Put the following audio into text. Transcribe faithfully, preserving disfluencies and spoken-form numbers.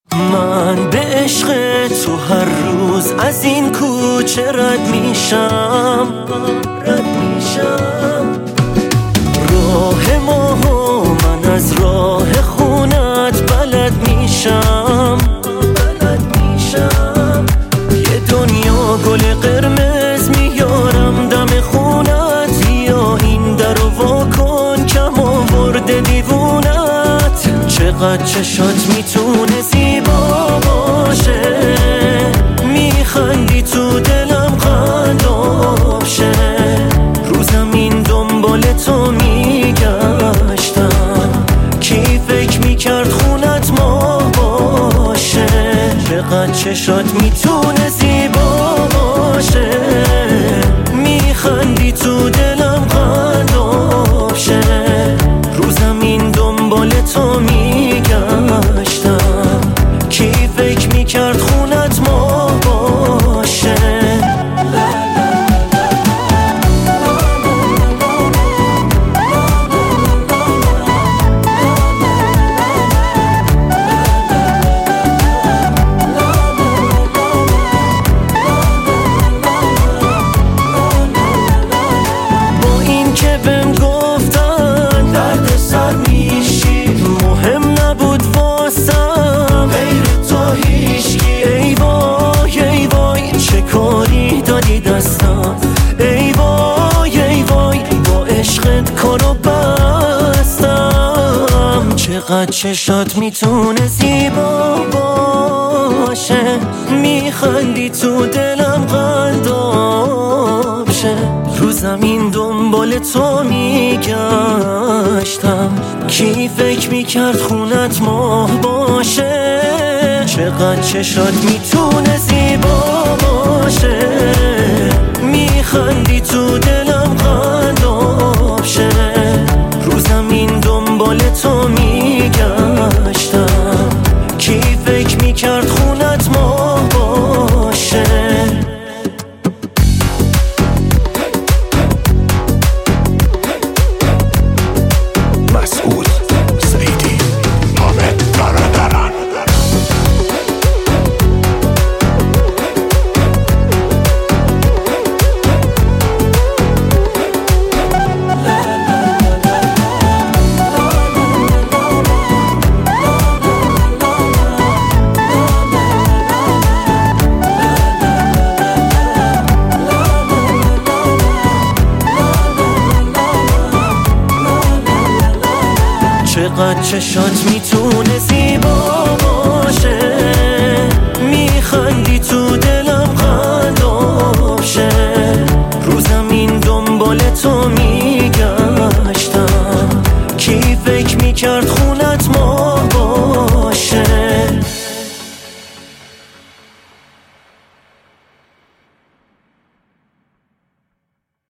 من به عشق تو هر روز از این کوچه رد میشم رد میشم راه ما و من از راه خونت بلد میشم بلد میشم یه دنیا گل قرمز میارم دم خونت یا این در و وا کن کم آورده دیوونت چقدر چشات میتونه زیبا باشه میخندی تو دلم قلاب شه رو زمین دنبال تو میگشتم کی فکر میکرد خونت ما باشه چقدر چشات میتونه زیبا باشه میخندی تو دلم قلاب شه رو زمین دنبال تو میگشتم کی فکر میکرد خونت ما باشه با این که بهم گفتن درد سر میشی مهم نبود واسم غیر تو هیچکی ای وای ای وای چه کاری دادی دستم ای وای ای وای با عشقت کارو بستم چقدر چشات میتونه زیبا باشه میخندی تو دلم قلاب شه رو زمین دنبال تو میگشتم کی فکر میکرد خونت ماه باشه چقدر چشات میتونه زیبا باشه میخندی تو دلم قلاب شه رو زمین دنبال تو میگشتم کی فکر میکرد خونت ماه باشه مسعود سعیدی حامد برادران چقدر چشات میتونه زیبا باشه میخندی تو دلم قلاب شه رو زمین دنبال تو می